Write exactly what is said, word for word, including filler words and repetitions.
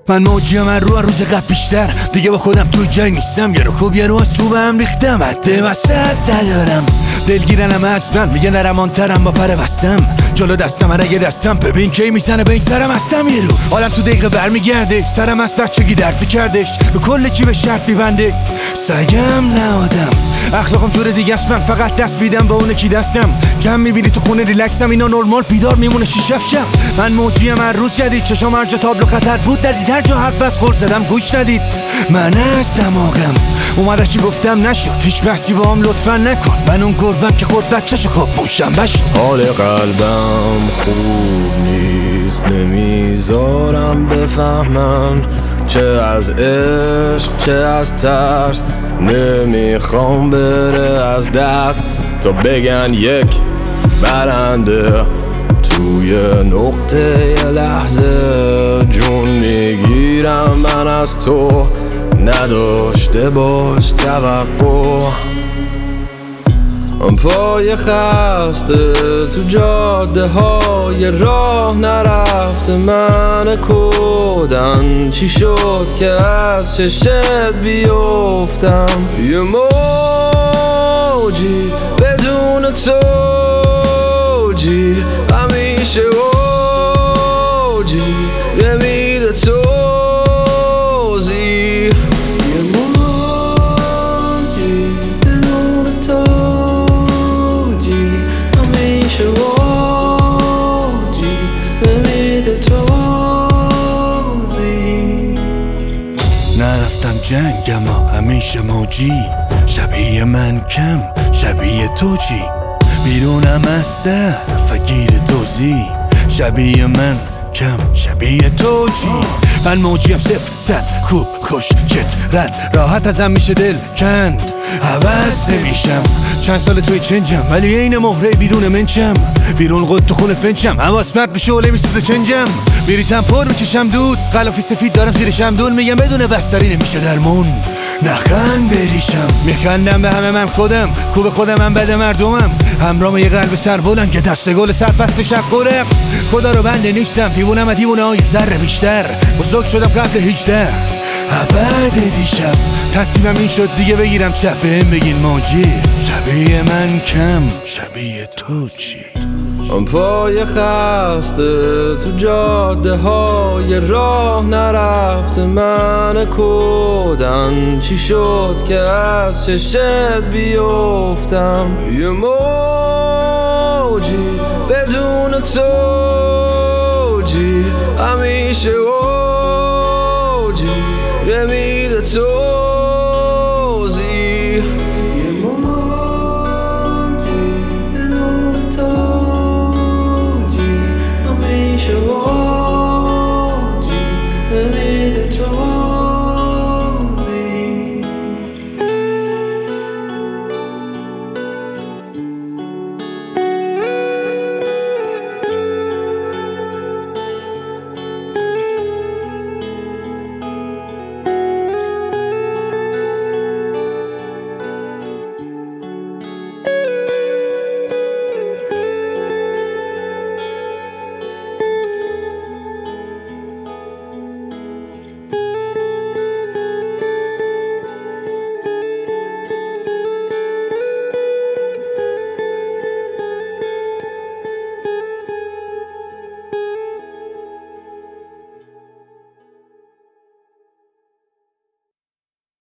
من موجیم من رو روز قبل بیشتر دیگه با خودم توی جای نیستم. یه رو خوب یه رو از تو به هم ریختم. حد وسط ندارم دلگیرنم اصلا میگه نرمانترم با پر بستم جلو دستم اگه دستم ببین کی میزنه به این سرم هستم. یه رو حالم تو دقیقه برمیگرده سرم از بچگی درد میکردش رو کل چی به شرط میبنده. سگم نه آدم اخلاقم جور دیگه است. من فقط دست بیدم به اونه کی دستم کم میبینی تو خونه ریلکسم اینا نورمال بیدار میمونه شیشفشم. من موجیم هر روز جدید چشام هر جا تابلو خطر بود ندید هر جا حرف از خورد زدم گوش ندید. من از دماغم اومده چی گفتم نشد هیچ بحثی با هم لطفا نکن. من اون گربم که خورد بچه‌شو خواب موشم بشو. حال قلبم خوب نیست نمیذارم بفهمن چه از عشق چه از ترس. نمیخوام بره از دست تا بگن یک برنده توی نقطه یه لحظه جون میگیرم من از تو نداشته باش توقع. پای خسته تو جاده های راه نرفته من کودن چی شد که از چشت بیفتم. یه موجی بدون توجی همیشه اوجی نمیده توزی. یه موجی بدون توجی همیشه اوجی نمیده توزی. نرفتم جنگ اما همیشه موجی شبیه من کم شبیه تو چی بیرونم از سر فگیر توزی شبیه من کم شبیه تو چی. من موجیم صفر صد خوب خوش چت رد راحت ازم میشه دل کند عوض نمیشم. چند سال توی چنجم ولی این مهره بیرون منچم بیرون قد تو خونه فنچم حواس مرد به شعله میسوزه چنجم بریزم پر میکشم دود غلافی سفید دارم زیر شمدون میگم بدون بستری نمیشه درمون. نخند بریشم میخندم به همه من خودم خوب خودم من بد مردمم همرام یه قلب سر بلند که دست گل سر فصل شقورم. خدا رو بنده نیستم دیوونم و دیوونه های ذره بیشتر بزرگ شدم قبل هجده ابد دیشب تصمیمم این شد دیگه بگیرم چپ بهم بگین موجی شبیه من کم شبیه تو چی. پای خسته تو جاده های راه نرفته من کودن چی شد که از چشت بیفتم. یه موجی بدون توجی همیشه